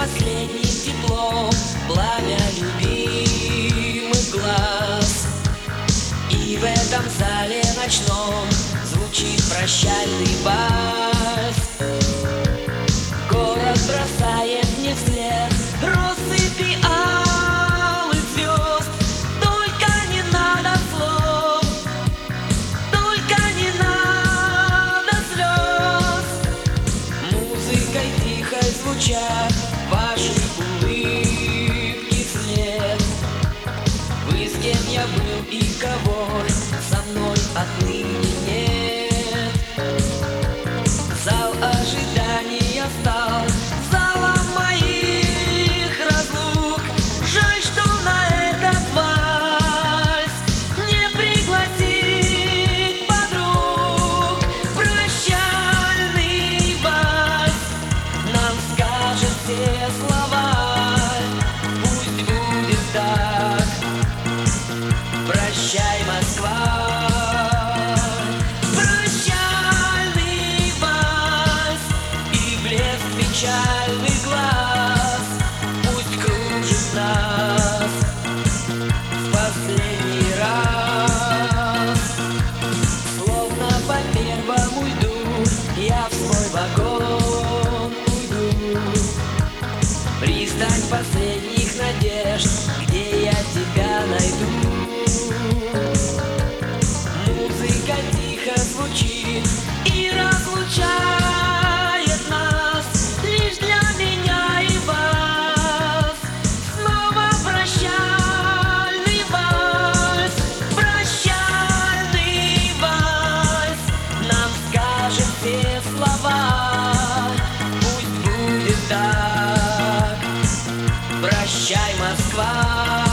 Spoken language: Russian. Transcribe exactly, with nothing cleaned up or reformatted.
последним теплом пламя любимых глаз. И в этом зале ночном звучит прощальный вальс. Город бросает мне вслед россыпи алых звезд. Только не надо слов, только не надо слез. Музыкой тихой звучат ваши улыбки вслед. Вы с кем я был и кого со мной отныне нет. Зал ожидания стал залом моих разлук. Жаль, что на этот вальс не пригласить подруг. Прощальный вальс нам скажет все слова. Пусть будет так. Прощай, Москва. Прощальный вальс и блеск печальных глаз пусть кружит нас в последний раз. Словно по первому льду я в свой вагон уйду. Пристань последних надежд, где я тебя найду. Музыка тихо звучит и разлучает нас лишь для меня и вас. Снова прощальный вальс, прощальный вальс нам скажет все слова. Пусть будет так. Прощай, Москва.